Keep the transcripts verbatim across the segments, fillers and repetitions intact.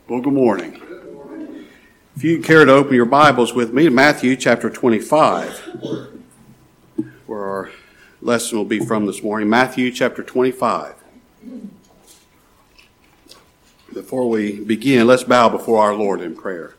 Well, good morning. If you care to open your Bibles with me to Matthew chapter twenty-five, where our lesson will be from this morning. Matthew chapter twenty-five. Before we begin, let's bow before our Lord in prayer.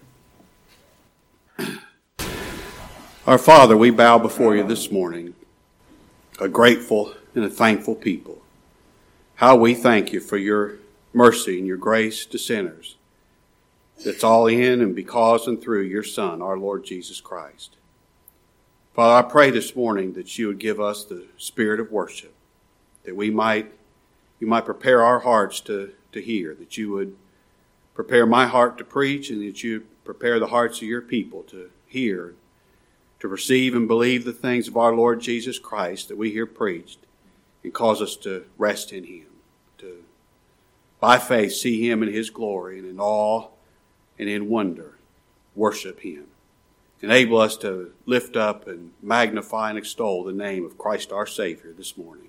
Our Father, we bow before you this morning, a grateful and a thankful people. How we thank you for your mercy and your grace to sinners. That's all in and because and through your Son, our Lord Jesus Christ. Father, I pray this morning that you would give us the spirit of worship, that we might, you might prepare our hearts to, to hear, that you would prepare my heart to preach, and that you prepare the hearts of your people to hear, to receive and believe the things of our Lord Jesus Christ that we hear preached, and cause us to rest in him, to by faith see him in his glory, and in awe and in wonder worship him. Enable us to lift up and magnify and extol the name of Christ our Savior this morning.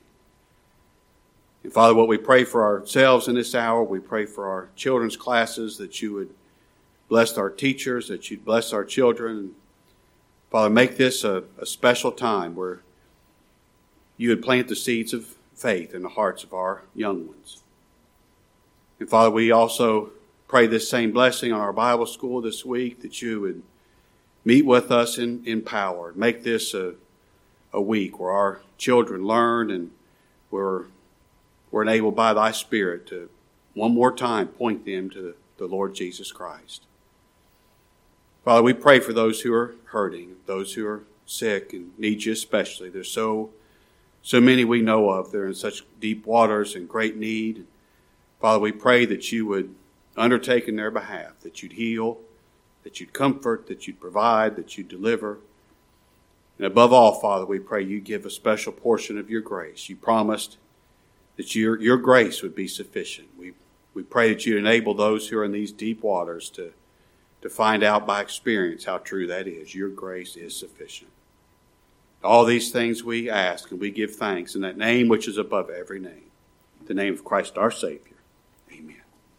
And Father, what we pray for ourselves in this hour, we pray for our children's classes, that you would bless our teachers, that you'd bless our children. Father, make this a, a special time where you would plant the seeds of faith in the hearts of our young ones. And Father, we also pray this same blessing on our Bible school this week, that you would meet with us in, in power. Make this a, a week where our children learn, and we're, we're enabled by thy Spirit to one more time point them to the, the Lord Jesus Christ. Father, we pray for those who are hurting, those who are sick and need you especially. There's so, so many we know of. They're in such deep waters and great need. Father, we pray that you would undertake in their behalf, that you'd heal, that you'd comfort, that you'd provide, that you'd deliver. And above all, Father, we pray you give a special portion of your grace. You promised that your, your grace would be sufficient. We, we pray that you enable those who are in these deep waters to, to find out by experience how true that is. Your grace is sufficient. All these things we ask, and we give thanks in that name which is above every name, the name of Christ our Savior. Amen.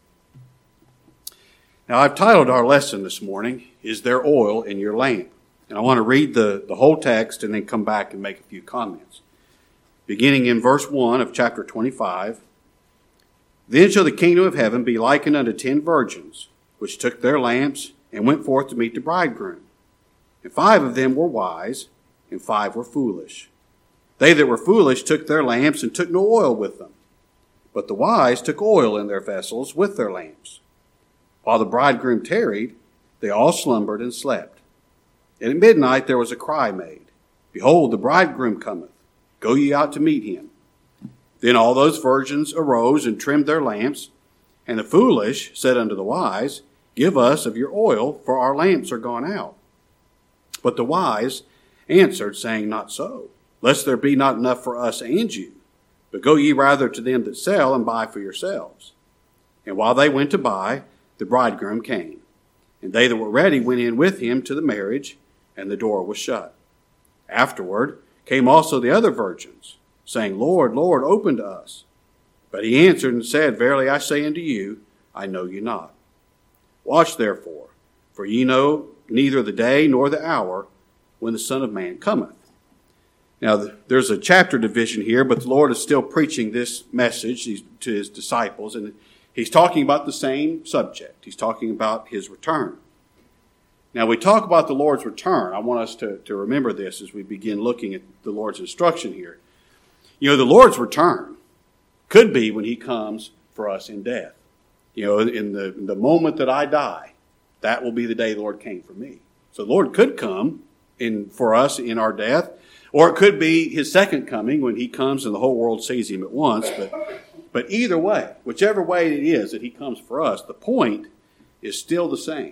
Now, I've titled our lesson this morning, Is There Oil in Your Lamp? And I want to read the, the whole text and then come back and make a few comments. Beginning in verse one of chapter twenty-five, Then shall the kingdom of heaven be likened unto ten virgins, which took their lamps and went forth to meet the bridegroom. And five of them were wise, and five were foolish. They that were foolish took their lamps and took no oil with them. But the wise took oil in their vessels with their lamps. While the bridegroom tarried, they all slumbered and slept. And at midnight there was a cry made, Behold, the bridegroom cometh. Go ye out to meet him. Then all those virgins arose and trimmed their lamps. And the foolish said unto the wise, Give us of your oil, for our lamps are gone out. But the wise answered, saying, Not so, lest there be not enough for us and you. But go ye rather to them that sell, and buy for yourselves. And while they went to buy, the bridegroom came. And they that were ready went in with him to the marriage, and the door was shut. Afterward came also the other virgins, saying, Lord, Lord, open to us. But he answered and said, Verily I say unto you, I know you not. Watch therefore, for ye know neither the day nor the hour when the Son of Man cometh. Now, there's a chapter division here, but the Lord is still preaching this message to his disciples, and he's talking about the same subject. He's talking about his return. Now, we talk about the Lord's return. I want us to, to remember this as we begin looking at the Lord's instruction here. You know, the Lord's return could be when he comes for us in death. You know, in the, in the moment that I die, that will be the day the Lord came for me. So the Lord could come in for us in our death, or it could be his second coming when he comes and the whole world sees him at once. But, but either way, whichever way it is that he comes for us, the point is still the same.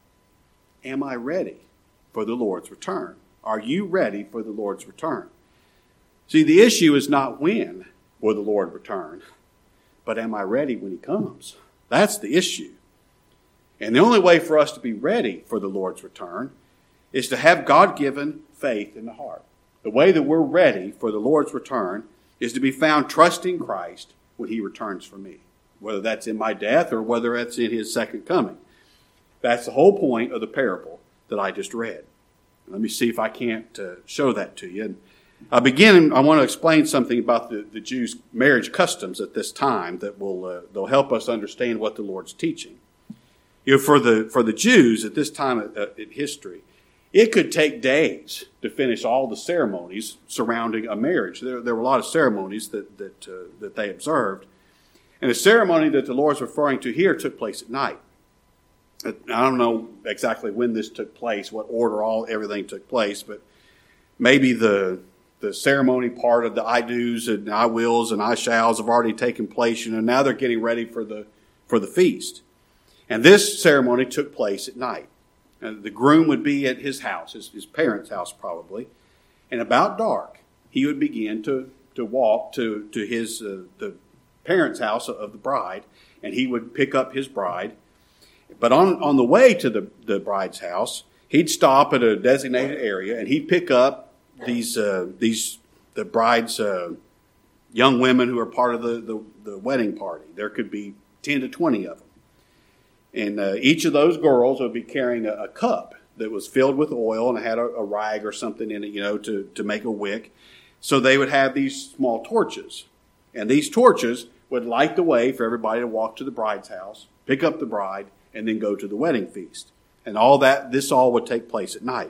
Am I ready for the Lord's return? Are you ready for the Lord's return? See, the issue is not when will the Lord return, but am I ready when he comes? That's the issue. And the only way for us to be ready for the Lord's return is to have God-given faith in the heart. The way that we're ready for the Lord's return is to be found trusting Christ when he returns for me. whether that's in my death or whether that's in his second coming. That's the whole point of the parable that I just read. Let me see if I can't uh, show that to you. And I begin, I want to explain something about the, the Jews' marriage customs at this time that will uh, they'll help us understand what the Lord's teaching. You know, for the for the Jews at this time uh, in history, it could take days to finish all the ceremonies surrounding a marriage. There, there were a lot of ceremonies that that uh, that they observed, and the ceremony that the Lord's referring to here took place at night. I don't know exactly when this took place, what order all everything took place, but maybe the the ceremony part of the I do's and I wills and I shalls have already taken place, and now they're getting ready for the for the feast. And this ceremony took place at night. And the groom would be at his house, his, his parents' house probably, and about dark he would begin to to walk to to his uh, the parents' house of the bride, and he would pick up his bride. But on, on the way to the, the bride's house, he'd stop at a designated area and he'd pick up these uh, these the bride's uh, young women who are part of the, the, the wedding party. There could be ten to twenty of them. And uh, each of those girls would be carrying a, a cup that was filled with oil and had a, a rag or something in it, you know, to, to make a wick. So they would have these small torches. And these torches would light the way for everybody to walk to the bride's house, pick up the bride, and then go to the wedding feast. And all that, this all would take place at night.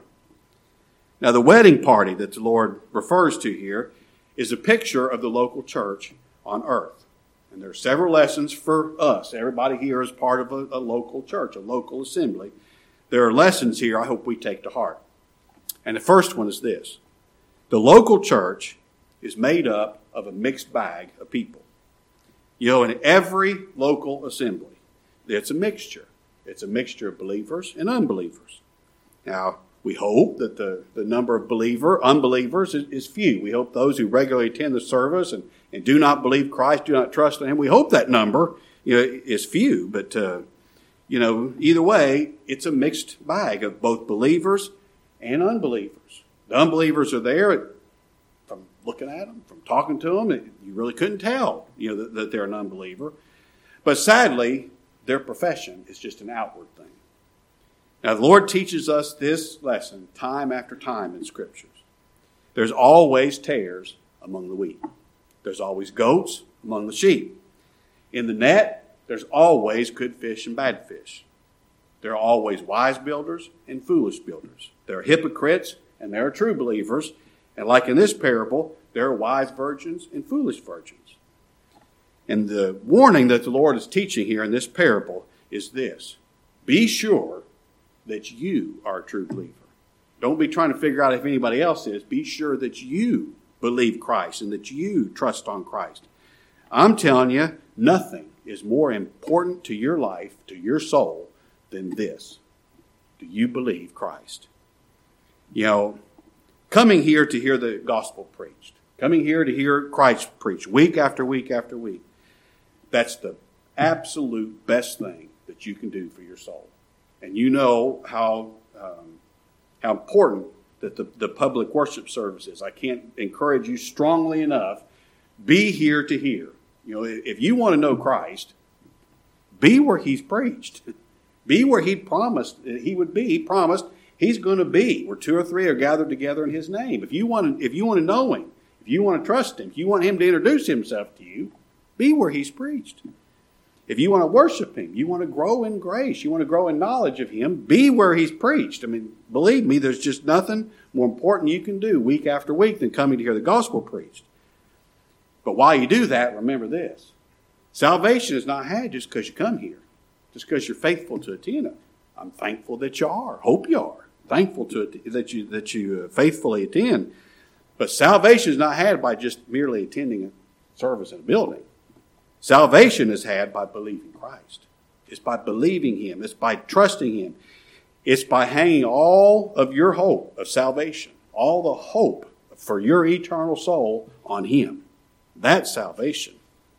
Now, the wedding party that the Lord refers to here is a picture of the local church on earth. And there are several lessons for us. Everybody here is part of a, a local church, a local assembly. There are lessons here I hope we take to heart. And the first one is this. The local church is made up of a mixed bag of people. You know, in every local assembly, it's a mixture. It's a mixture of believers and unbelievers. Now, we hope that the, the number of believer, unbelievers is, is few. We hope those who regularly attend the service and, and do not believe Christ, do not trust in Him, we hope that number, you know, is few. But, uh, you know, either way, it's a mixed bag of both believers and unbelievers. The unbelievers are there. From looking at them, from talking to them, you really couldn't tell, you know, that, that they're an unbeliever. But sadly, their profession is just an outward thing. Now, the Lord teaches us this lesson time after time in Scriptures. There's always tares among the wheat. There's always goats among the sheep. In the net, there's always good fish and bad fish. There are always wise builders and foolish builders. There are hypocrites and there are true believers. And like in this parable, there are wise virgins and foolish virgins. And the warning that the Lord is teaching here in this parable is this. Be sure that you are a true believer. Don't be trying to figure out if anybody else is. Be sure that you believe Christ and that you trust on Christ. I'm telling you, nothing is more important to your life, to your soul, than this. Do you believe Christ? You know, coming here to hear the gospel preached, coming here to hear Christ preached week after week after week, that's the absolute best thing that you can do for your soul. And you know how um, how important that the, the public worship service is. I can't encourage you strongly enough. Be here to hear. You know, if you want to know Christ, be where He's preached. Be where He promised He would be. He promised He's going to be where two or three are gathered together in His name. If you want to, if you want to know Him, if you want to trust Him, if you want Him to introduce Himself to you, be where He's preached. If you want to worship Him, you want to grow in grace, you want to grow in knowledge of Him, be where He's preached. I mean, believe me, there's just nothing more important you can do week after week than coming to hear the gospel preached. But while you do that, remember this. Salvation is not had just because you come here, just because you're faithful to attend it. I'm thankful that you are. Hope you are. Thankful to it, that you that you faithfully attend. But salvation is not had by just merely attending a service in a building. Salvation is had by believing Christ. It's by believing Him. It's by trusting Him. It's by hanging all of your hope of salvation, all the hope for your eternal soul on Him. That's salvation.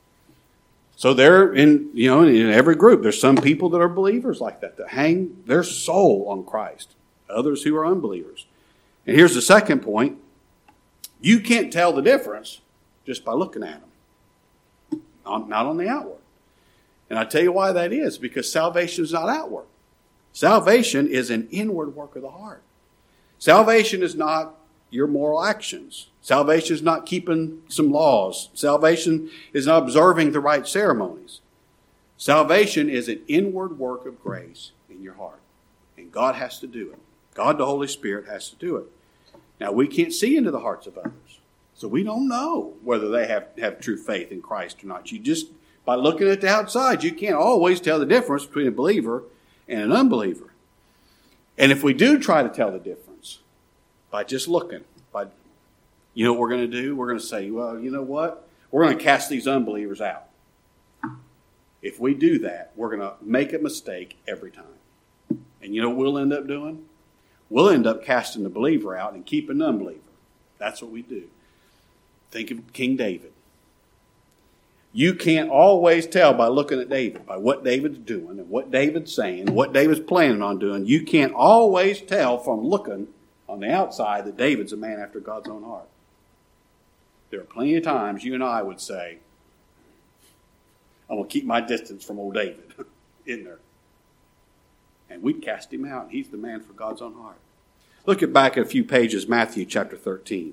So there, in you know, in every group, there's some people that are believers like that, that hang their soul on Christ. Others who are unbelievers. And here's the second point. You can't tell the difference just by looking at them. Not on the outward. And I tell you why that is, because salvation is not outward. Salvation is an inward work of the heart. Salvation is not your moral actions. Salvation is not keeping some laws. Salvation is not observing the right ceremonies. Salvation is an inward work of grace in your heart. And God has to do it. God, the Holy Spirit, has to do it. Now, we can't see into the hearts of others. So we don't know whether they have, have true faith in Christ or not. You just, by looking at the outside, you can't always tell the difference between a believer and an unbeliever. And if we do try to tell the difference by just looking, by, you know what we're going to do? We're going to say, well, you know what? We're going to cast these unbelievers out. If we do that, we're going to make a mistake every time. And you know what we'll end up doing? We'll end up casting the believer out and keeping the unbeliever. That's what we do. Think of King David. You can't always tell by looking at David, by what David's doing and what David's saying, what David's planning on doing. You can't always tell from looking on the outside that David's a man after God's own heart. There are plenty of times you and I would say, I'm going to keep my distance from old David, isn't there? And we'd cast him out, and he's the man for God's own heart. Look at back at a few pages, Matthew chapter thirteen.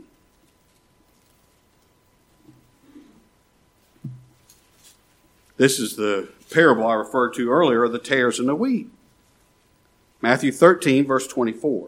This is the parable I referred to earlier of the tares and the wheat. Matthew thirteen, verse twenty-four.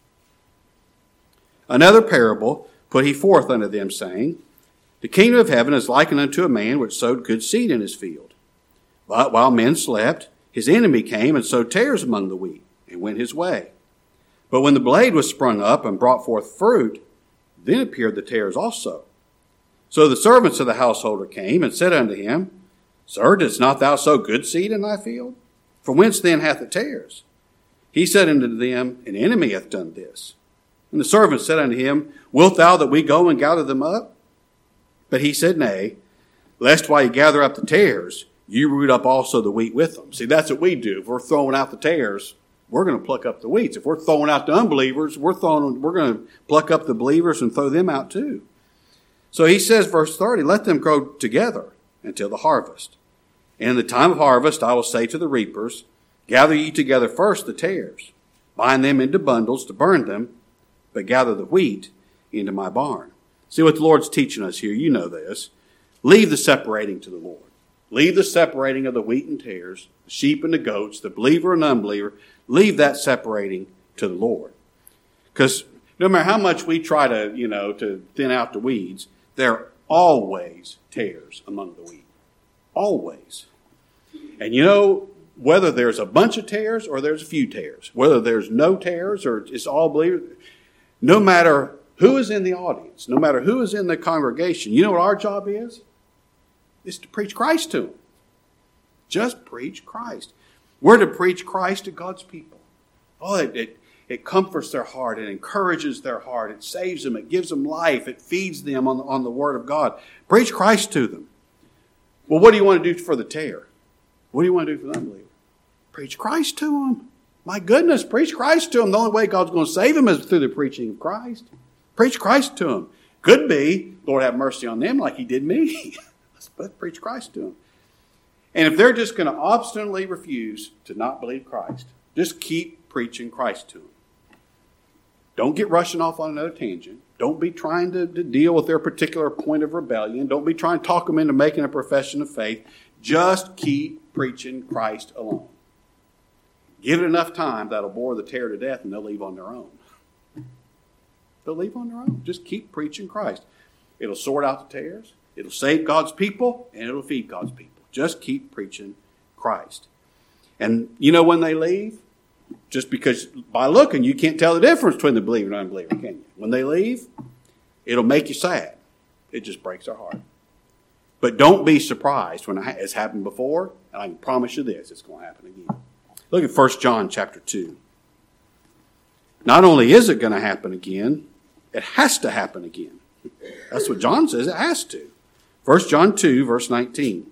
Another parable put he forth unto them, saying, The kingdom of heaven is likened unto a man which sowed good seed in his field. But while men slept, his enemy came and sowed tares among the wheat, and went his way. But when the blade was sprung up and brought forth fruit, then appeared the tares also. So the servants of the householder came and said unto him, Sir, didst not thou sow good seed in thy field? From whence then hath it tares? He said unto them, An enemy hath done this. And the servants said unto him, Wilt thou that we go and gather them up? But he said, Nay, lest while you gather up the tares, you root up also the wheat with them. See, that's what we do. If we're throwing out the tares, we're going to pluck up the wheats. If we're throwing out the unbelievers, we're throwing, we're going to pluck up the believers and throw them out too. So he says, verse thirty, Let them grow together until the harvest. And in the time of harvest, I will say to the reapers, Gather ye together first the tares, bind them into bundles to burn them, but gather the wheat into my barn. See what the Lord's teaching us here. You know this. Leave the separating to the Lord. Leave the separating of the wheat and tares, the sheep and the goats, the believer and unbeliever. Leave that separating to the Lord. Because no matter how much we try to, you know, to thin out the weeds, there are always tares among the wheat. Always. And you know, whether there's a bunch of tares or there's a few tares, whether there's no tares or it's all believers, no matter who is in the audience, no matter who is in the congregation, you know what our job is? It's to preach Christ to them. Just preach Christ. We're to preach Christ to God's people. Oh, it, it, it comforts their heart. It encourages their heart. It saves them. It gives them life. It feeds them on, on the Word of God. Preach Christ to them. Well, what do you want to do for the tare? What do you want to do for the unbeliever? Preach Christ to them. My goodness, preach Christ to them. The only way God's going to save them is through the preaching of Christ. Preach Christ to them. Could be, Lord have mercy on them like he did me. Let's preach Christ to them. And if they're just going to obstinately refuse to not believe Christ, just keep preaching Christ to them. Don't get rushing off on another tangent. Don't be trying to, to deal with their particular point of rebellion. Don't be trying to talk them into making a profession of faith. Just keep preaching Christ alone. Give it enough time, that'll bore the tare to death, and they'll leave on their own. They'll leave on their own. Just keep preaching Christ. It'll sort out the tares. It'll save God's people, and it'll feed God's people. Just keep preaching Christ. And you know when they leave? Just because by looking, you can't tell the difference between the believer and unbeliever, can you? When they leave, it'll make you sad. It just breaks our heart. But don't be surprised when it's happened before, and I can promise you this, it's going to happen again. Look at First John chapter two. Not only is it going to happen again, it has to happen again. That's what John says, it has to. First John two, verse nineteen.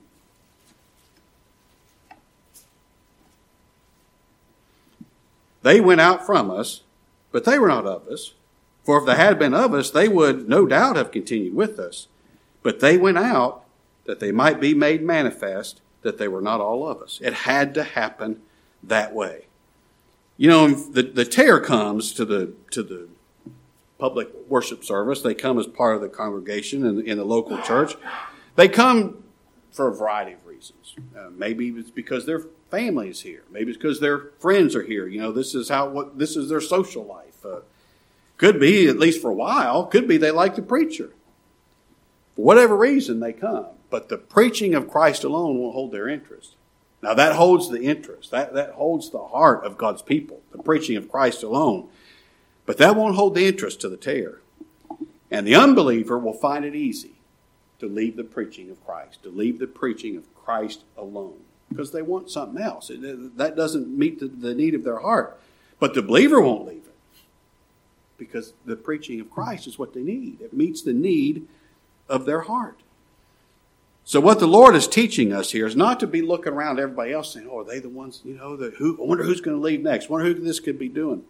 They went out from us, but they were not of us. For if they had been of us, they would no doubt have continued with us. But they went out, that they might be made manifest that they were not all of us. It had to happen that way. You know, the, the tear comes to the to the public worship service. They come as part of the congregation in, in the local church. They come for a variety of reasons. Uh, maybe it's because their family is here. Maybe it's because their friends are here. You know, this is how what this is their social life. Uh, could be, at least for a while, could be they like the preacher. For whatever reason, they come. But the preaching of Christ alone won't hold their interest. Now, that holds the interest. That, that holds the heart of God's people, the preaching of Christ alone. But that won't hold the interest to the tear. And the unbeliever will find it easy to leave the preaching of Christ, to leave the preaching of Christ alone, because they want something else. That doesn't meet the, the need of their heart. But the believer won't leave it, because the preaching of Christ is what they need. It meets the need of their heart. So what the Lord is teaching us here is not to be looking around at everybody else saying, oh, are they the ones, you know, the, who, I wonder who's going to leave next. I wonder who this could be doing.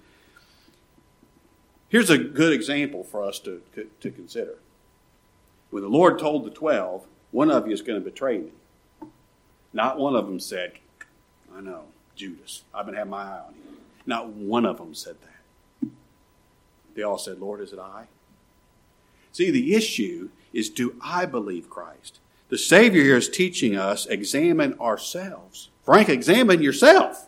Here's a good example for us to, to consider. When the Lord told the twelve, one of you is going to betray me. Not one of them said, I know, Judas. I've been having my eye on him. Not one of them said that. They all said, Lord, is it I? See, the issue is, do I believe Christ? The Savior here is teaching us, examine ourselves. Frank, examine yourself.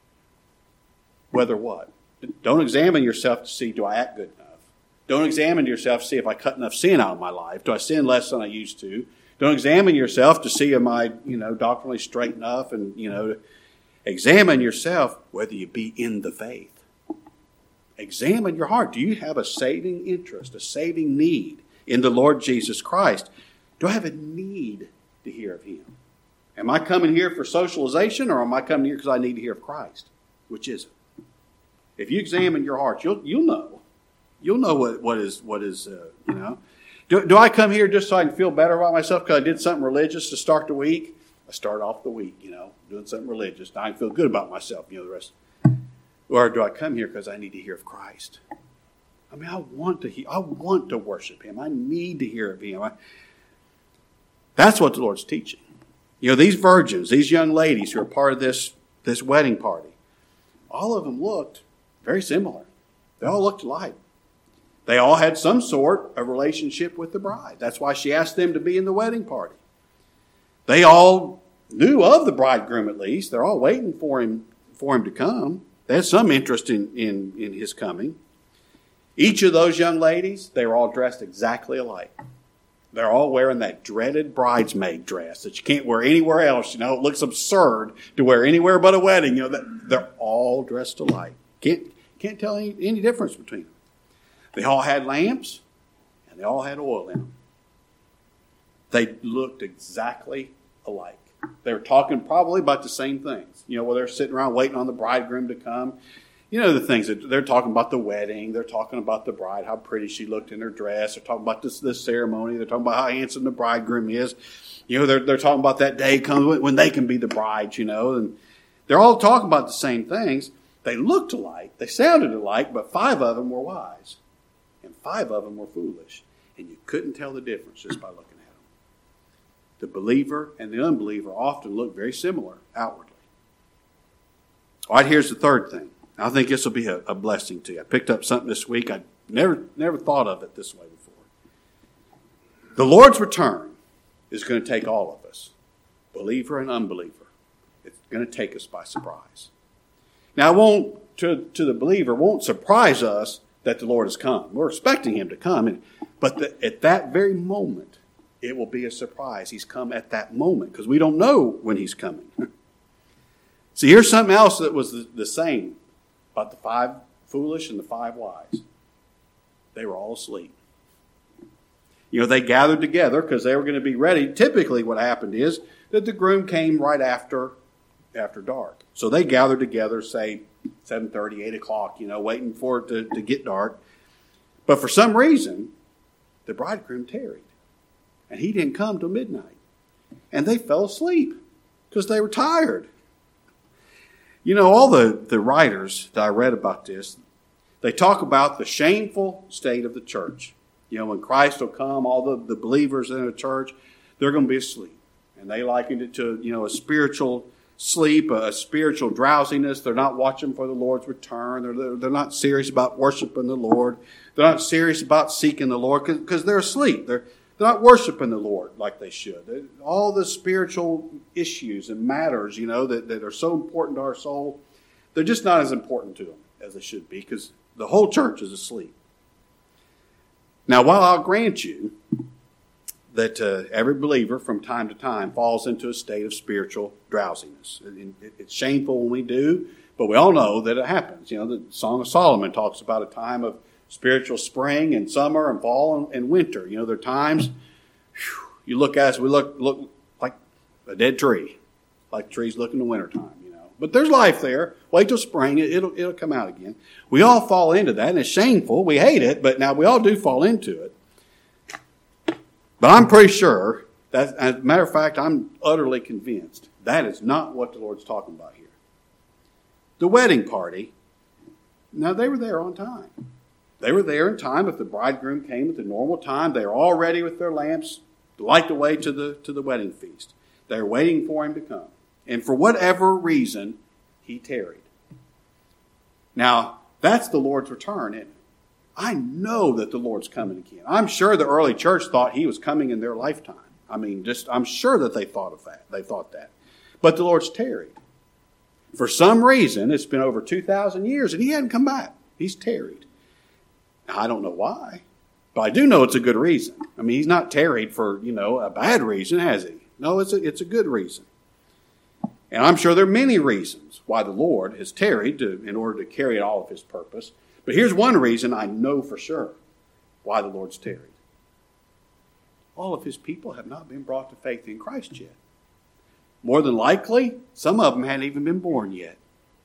Whether what? Don't examine yourself to see, do I act good enough? Don't examine yourself to see if I cut enough sin out of my life. Do I sin less than I used to? Don't examine yourself to see, am I, you know, doctrinally straight enough? And, you know, examine yourself whether you be in the faith. Examine your heart. Do you have a saving interest, a saving need in the Lord Jesus Christ? Do I have a need to hear of Him? Am I coming here for socialization, or am I coming here because I need to hear of Christ? Which is it? If you examine your heart, you'll you'll know. You'll know what, what is, what is uh, you know. Do, do I come here just so I can feel better about myself because I did something religious to start the week? I start off the week, you know, doing something religious. Now I feel good about myself, you know, the rest. Or do I come here because I need to hear of Christ? I mean, I want to hear, I want to worship Him. I need to hear of Him. I, that's what the Lord's teaching. You know, these virgins, these young ladies who are part of this, this wedding party, all of them looked very similar. They all looked alike. They all had some sort of relationship with the bride. That's why she asked them to be in the wedding party. They all knew of the bridegroom, at least. They're all waiting for him, for him to come. They had some interest in, in, in his coming. Each of those young ladies, they were all dressed exactly alike. They're all wearing that dreaded bridesmaid dress that you can't wear anywhere else. You know, it looks absurd to wear anywhere but a wedding. You know, that they're all dressed alike. Can't can't tell any, any difference between them. They all had lamps, and they all had oil in them. They looked exactly alike. They were talking probably about the same things. You know, while they're sitting around waiting on the bridegroom to come. You know, the things that they're talking about, the wedding. They're talking about the bride, how pretty she looked in her dress. They're talking about this, this ceremony. They're talking about how handsome the bridegroom is. You know, they're, they're talking about that day comes when they can be the brides, you know. And they're all talking about the same things. They looked alike. They sounded alike, but five of them were wise. And five of them were foolish. And you couldn't tell the difference just by looking at them. The believer and the unbeliever often look very similar outwardly. All right, here's the third thing. I think this will be a, a blessing to you. I picked up something this week. I never never thought of it this way before. The Lord's return is going to take all of us, believer and unbeliever. It's going to take us by surprise. Now, it won't, to, to the believer, won't surprise us that the Lord has come. We're expecting Him to come. And, but the, at that very moment, it will be a surprise. He's come at that moment because we don't know when He's coming. See, here's something else that was the, the same about the five foolish and the five wise. They were all asleep. You know, they gathered together because they were going to be ready. Typically what happened is that the groom came right after, after dark. So they gathered together, say, seven thirty, eight o'clock, you know, waiting for it to, to get dark. But for some reason, the bridegroom tarried. And he didn't come till midnight. And they fell asleep because they were tired. You know, all the, the writers that I read about this, they talk about the shameful state of the church. You know, when Christ will come, all the, the believers in the church, they're going to be asleep. And they likened it to, you know, a spiritual sleep, a spiritual drowsiness. They're not watching for the Lord's return. They're, they're, they're not serious about worshiping the Lord. They're not serious about seeking the Lord because they're asleep. They're, they're not worshiping the Lord like they should. They, all the spiritual issues and matters, you know, that, that are so important to our soul, they're just not as important to them as they should be because the whole church is asleep. Now, while I'll grant you that uh, every believer from time to time falls into a state of spiritual drowsiness. It, it, it's shameful when we do, but we all know that it happens. You know, the Song of Solomon talks about a time of spiritual spring and summer and fall and, and winter. You know, there are times whew, you look at us, we look look like a dead tree, like trees look in the wintertime, you know. But there's life there. Wait till spring, it, it'll it'll come out again. We all fall into that, and it's shameful. We hate it, but now we all do fall into it. But I'm pretty sure, that, as a matter of fact, I'm utterly convinced that is not what the Lord's talking about here. The wedding party, now they were there on time. They were there in time. If the bridegroom came at the normal time, they were all ready with their lamps to light the way to the, to the wedding feast. They were waiting for him to come. And for whatever reason, he tarried. Now, that's the Lord's return, isn't it? I know that the Lord's coming again. I'm sure the early church thought he was coming in their lifetime. I mean, just I'm sure that they thought of that. They thought that. But the Lord's tarried. For some reason, it's been over two thousand years and he hadn't come back. He's tarried. Now, I don't know why, but I do know it's a good reason. I mean, he's not tarried for, you know, a bad reason, has he? No, it's a, it's a good reason. And I'm sure there are many reasons why the Lord has tarried to, in order to carry out all of his purpose. But here's one reason I know for sure why the Lord's tarried. All of his people have not been brought to faith in Christ yet. More than likely, some of them hadn't even been born yet.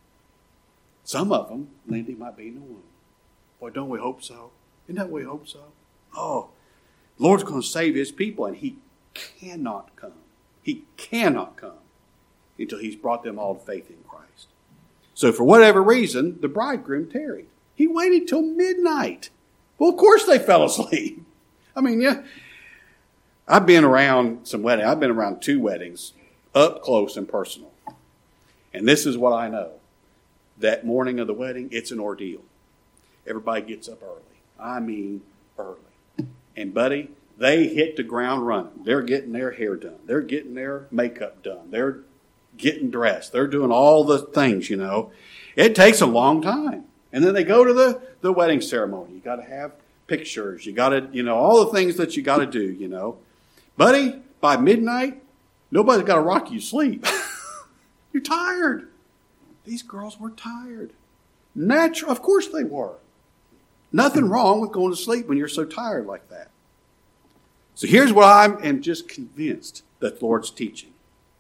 Some of them, Lindy, might be in the womb. Boy, don't we hope so? Isn't that what we hope so? Oh, the Lord's going to save his people, and he cannot come. He cannot come until he's brought them all to faith in Christ. So for whatever reason, the bridegroom tarried. He waited till midnight. Well, of course they fell asleep. I mean, yeah. I've been around some weddings. I've been around two weddings, up close and personal. And this is what I know. That morning of the wedding, it's an ordeal. Everybody gets up early. I mean, early. And, buddy, they hit the ground running. They're getting their hair done. They're getting their makeup done. They're getting dressed. They're doing all the things, you know. It takes a long time. And then they go to the, the wedding ceremony. You got to have pictures. You got to, you know, all the things that you got to do, you know. Buddy, by midnight, nobody's got to rock you to sleep. You're tired. These girls were tired. Natural, of course they were. Nothing wrong with going to sleep when you're so tired like that. So here's what I am just convinced that the Lord's teaching.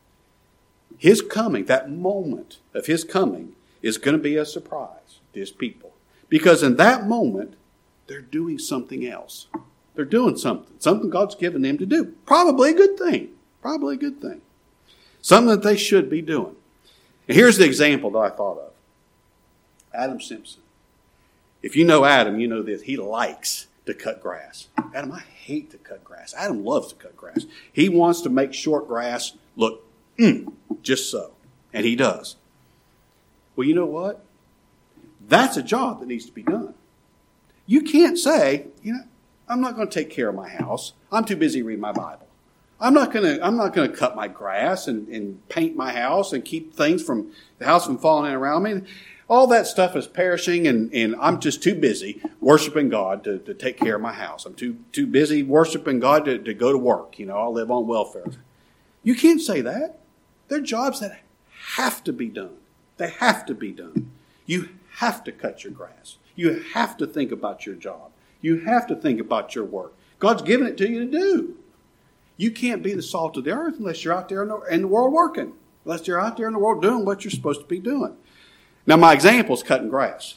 His coming, that moment of his coming, is going to be a surprise to his people. Because in that moment, they're doing something else. They're doing something. Something God's given them to do. Probably a good thing. Probably a good thing. Something that they should be doing. And here's the example that I thought of. Adam Simpson. If you know Adam, you know this. He likes to cut grass. Adam, I hate to cut grass. Adam loves to cut grass. He wants to make short grass look mm, just so. And he does. Well, you know what? That's a job that needs to be done. You can't say, you know, I'm not going to take care of my house. I'm too busy reading my Bible. I'm not going to I'm not going to cut my grass and, and paint my house and keep things from the house from falling in around me. All that stuff is perishing, and, and I'm just too busy worshiping God to, to take care of my house. I'm too too busy worshiping God to, to go to work. You know, I'll live on welfare. You can't say that. They're jobs that have to be done. They have to be done. You have to cut your grass. You have to think about your job. You have to think about your work. God's given it to you to do. You can't be the salt of the earth unless you're out there in the, in the world working. Unless you're out there in the world doing what you're supposed to be doing. Now, my example is cutting grass.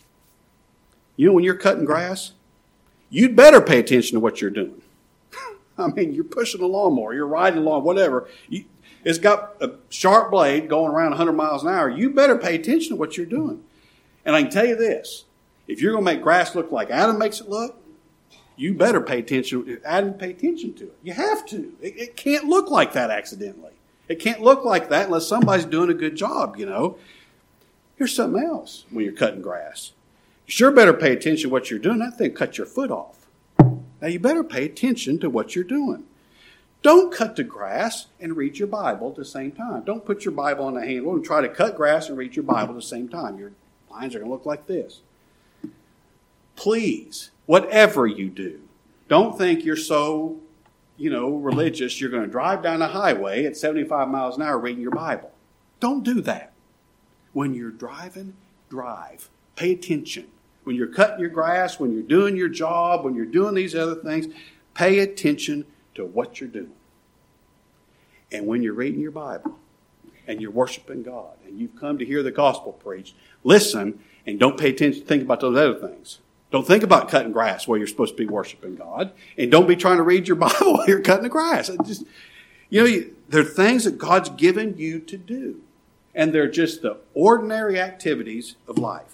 You know, when you're cutting grass, you'd better pay attention to what you're doing. I mean, you're pushing a lawnmower, you're riding along, whatever. You, it's got a sharp blade going around one hundred miles an hour. You better pay attention to what you're doing. And I can tell you this. If you're going to make grass look like Adam makes it look, you better pay attention. Adam, pay attention to it. You have to. It, it can't look like that accidentally. It can't look like that unless somebody's doing a good job, you know. Here's something else when you're cutting grass. You sure better pay attention to what you're doing. That thing cut your foot off. Now you better pay attention to what you're doing. Don't cut the grass and read your Bible at the same time. Don't put your Bible on the handle and try to cut grass and read your Bible at the same time. Your lines are going to look like this. Please, whatever you do, don't think you're so, you know, religious. You're going to drive down the highway at seventy-five miles an hour reading your Bible. Don't do that. When you're driving, drive. Pay attention. When you're cutting your grass, when you're doing your job, when you're doing these other things, pay attention to what you're doing. And when you're reading your Bible and you're worshiping God and you've come to hear the gospel preached, listen and don't pay attention. Think about those other things. Don't think about cutting grass while you're supposed to be worshiping God. And don't be trying to read your Bible while you're cutting the grass. It just, you know, you, there are things that God's given you to do. And they're just the ordinary activities of life.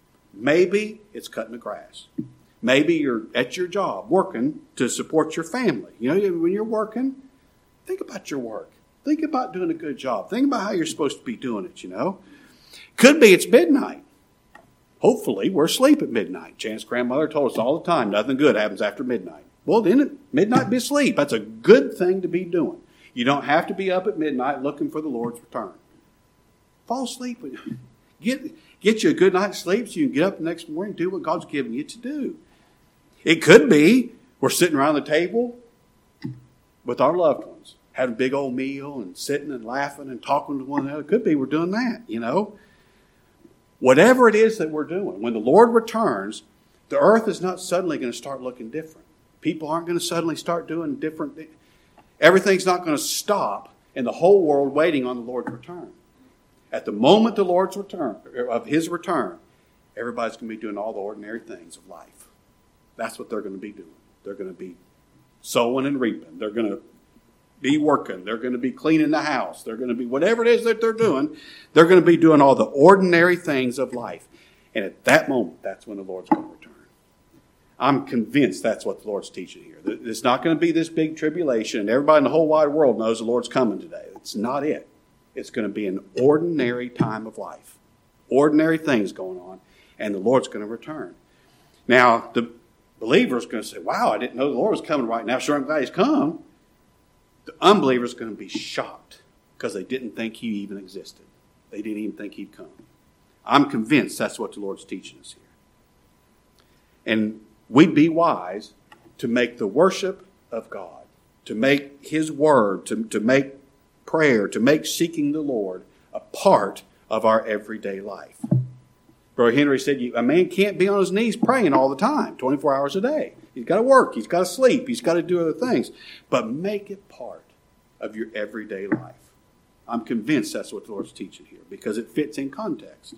Maybe it's cutting the grass. Maybe you're at your job working to support your family. You know, when you're working, think about your work. Think about doing a good job. Think about how you're supposed to be doing it, you know. Could be it's midnight. Hopefully we're asleep at midnight. Jan's grandmother told us all the time, nothing good happens after midnight. Well, then at midnight be asleep. That's a good thing to be doing. You don't have to be up at midnight looking for the Lord's return. Fall asleep. Get, get you a good night's sleep so you can get up the next morning and do what God's given you to do. It could be we're sitting around the table with our loved ones, having a big old meal and sitting and laughing and talking to one another. It could be we're doing that, you know. Whatever it is that we're doing, when the Lord returns, the earth is not suddenly going to start looking different. People aren't going to suddenly start doing different things. Everything's not going to stop in the whole world waiting on the Lord's return. At the moment the Lord's return, of His return, everybody's going to be doing all the ordinary things of life. That's what they're going to be doing. They're going to be sowing and reaping. They're going to be working. They're going to be cleaning the house. They're going to be, whatever it is that they're doing, they're going to be doing all the ordinary things of life. And at that moment, that's when the Lord's going to return. I'm convinced that's what the Lord's teaching here. It's not going to be this big tribulation and everybody in the whole wide world knows the Lord's coming today. It's not it. It's going to be an ordinary time of life. Ordinary things going on. And the Lord's going to return. Now, the believer's going to say, wow, I didn't know the Lord was coming right now. Sure, I'm glad He's come. The unbeliever's going to be shocked because they didn't think He even existed. They didn't even think He'd come. I'm convinced that's what the Lord's teaching us here. And we'd be wise to make the worship of God, to make His word, to, to make prayer, to make seeking the Lord a part of our everyday life. Brother Henry said, a man can't be on his knees praying all the time, twenty-four hours a day. He's got to work, he's got to sleep, he's got to do other things. But make it part of your everyday life. I'm convinced that's what the Lord's teaching here because it fits in context.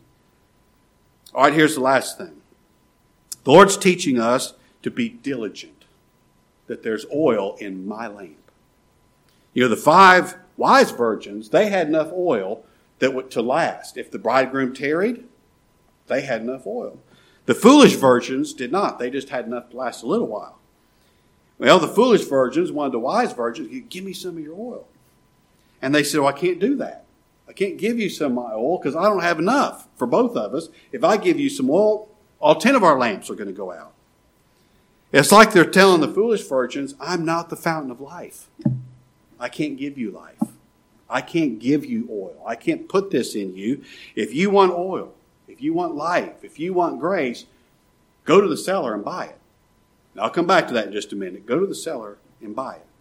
All right, here's the last thing. The Lord's teaching us to be diligent, that there's oil in my lamp. You know, the five wise virgins, they had enough oil that would to last. If the bridegroom tarried, they had enough oil. The foolish virgins did not. They just had enough to last a little while. Well, the foolish virgins wanted the wise virgins, give me some of your oil. And they said, well, I can't do that. I can't give you some of my oil because I don't have enough for both of us. If I give you some oil, all ten of our lamps are going to go out. It's like they're telling the foolish virgins, I'm not the fountain of life. I can't give you life. I can't give you oil. I can't put this in you. If you want oil, if you want life, if you want grace, go to the cellar and buy it. Now, I'll come back to that in just a minute. Go to the cellar and buy it.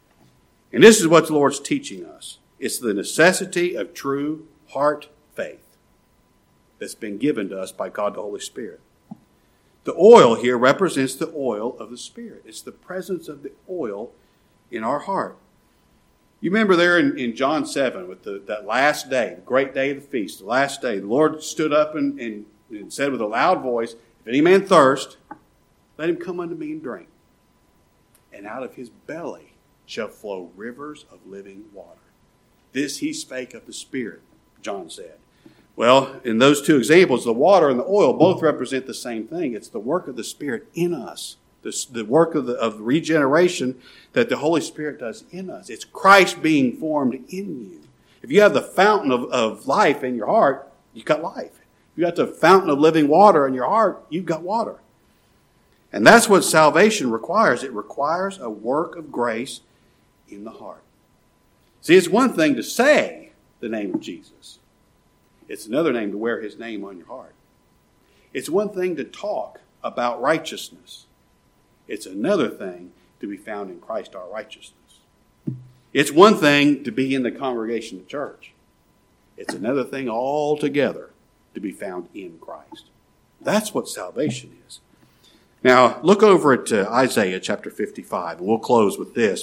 And this is what the Lord's teaching us. It's the necessity of true heart faith that's been given to us by God the Holy Spirit. The oil here represents the oil of the Spirit. It's the presence of the oil in our heart. You remember there in, in John seven with the, that last day, the great day of the feast, the last day, the Lord stood up and, and, and said with a loud voice, if any man thirst, let him come unto me and drink. And out of his belly shall flow rivers of living water. This he spake of the Spirit, John said. Well, in those two examples, the water and the oil both represent the same thing. It's the work of the Spirit in us The, the work of, the, of regeneration that the Holy Spirit does in us. It's Christ being formed in you. If you have the fountain of, of life in your heart, you've got life. If you got the fountain of living water in your heart, you've got water. And that's what salvation requires. It requires a work of grace in the heart. See, it's one thing to say the name of Jesus. It's another name to wear his name on your heart. It's one thing to talk about righteousness. It's another thing to be found in Christ our righteousness. It's one thing to be in the congregation of church. It's another thing altogether to be found in Christ. That's what salvation is. Now, look over at uh, Isaiah chapter fifty-five, and we'll close with this.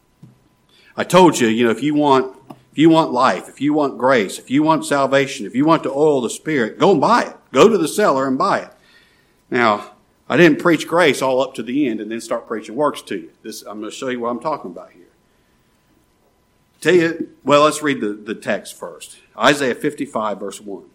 I told you, you know, if you want, if you want life, if you want grace, if you want salvation, if you want the oil of the Spirit, go and buy it. Go to the cellar and buy it. Now, I didn't preach grace all up to the end and then start preaching works to you. This, I'm going to show you what I'm talking about here. Tell you, well, let's read the, the text first. Isaiah fifty-five, verse one.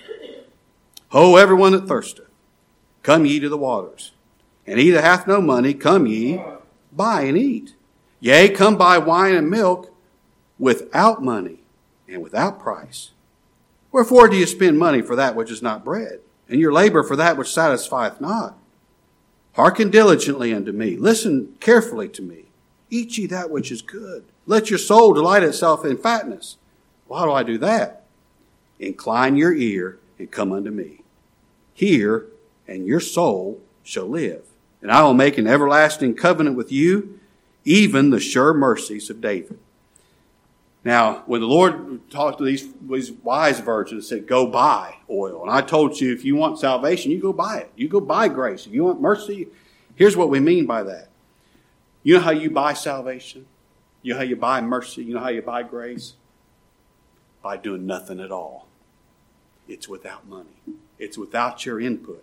Ho, everyone that thirsteth, come ye to the waters. And he that hath no money, come ye, buy and eat. Yea, come buy wine and milk without money and without price. Wherefore do you spend money for that which is not bread, and your labor for that which satisfieth not? Hearken diligently unto me. Listen carefully to me. Eat ye that which is good. Let your soul delight itself in fatness. Well, how do I do that? Incline your ear and come unto me. Hear, and your soul shall live. And I will make an everlasting covenant with you, even the sure mercies of David. Now, when the Lord talked to these, these wise virgins and said, go buy oil. And I told you, if you want salvation, you go buy it. You go buy grace. If you want mercy, here's what we mean by that. You know how you buy salvation? You know how you buy mercy? You know how you buy grace? By doing nothing at all. It's without money. It's without your input.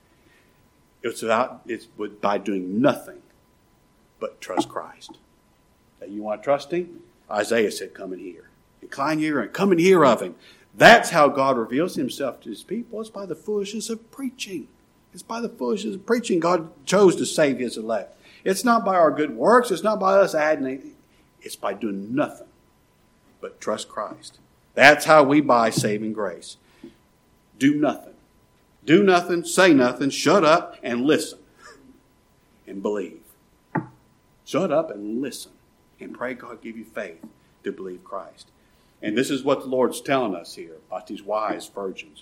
It's without, it's by doing nothing but trust Christ. Now, you want to trust him? Isaiah said, come and hear. Incline your ear and come and hear of him. That's how God reveals himself to his people. It's by the foolishness of preaching. It's by the foolishness of preaching God chose to save his elect. It's not by our good works. It's not by us adding anything. It's by doing nothing but trust Christ. That's how we buy saving grace. Do nothing. Do nothing, say nothing, shut up and listen and believe. Shut up and listen and pray God give you faith to believe Christ. And this is what the Lord's telling us here about these wise virgins.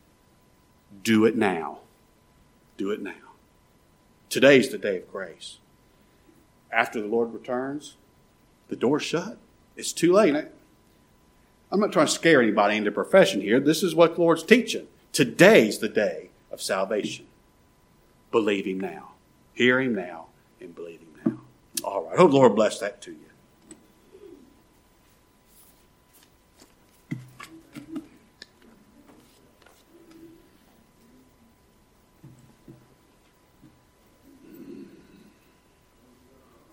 Do it now. Do it now. Today's the day of grace. After the Lord returns, the door's shut. It's too late. I'm not trying to scare anybody into profession here. This is what the Lord's teaching. Today's the day of salvation. Believe him now. Hear him now and believe him now. All right. I hope the Lord bless that to you.